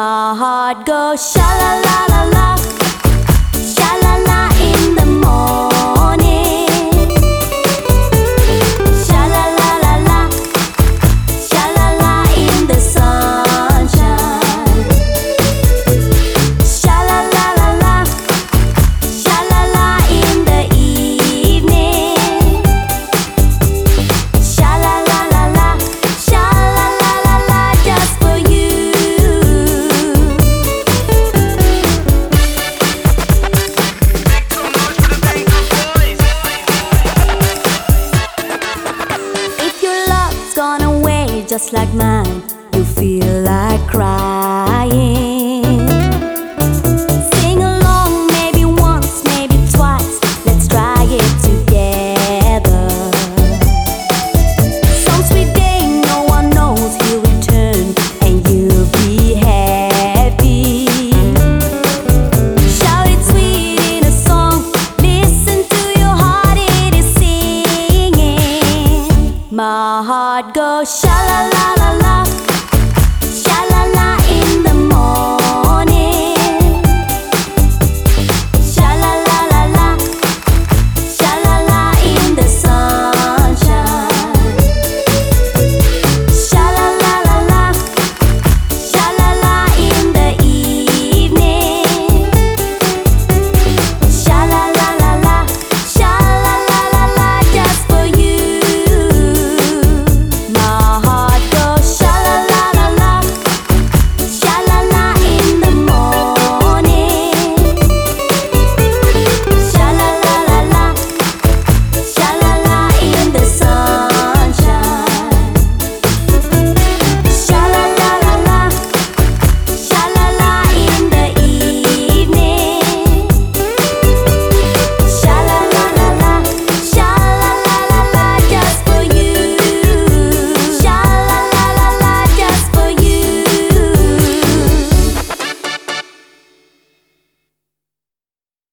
my heart goes sha la la la la, sha la la in the morning, sha la la la la, sha la la in the sunshine, sha la la la la, sha la la in the evening, sha la la la la, sha la la la la, just for you. If your love's gone away just like mine, you feel like crying.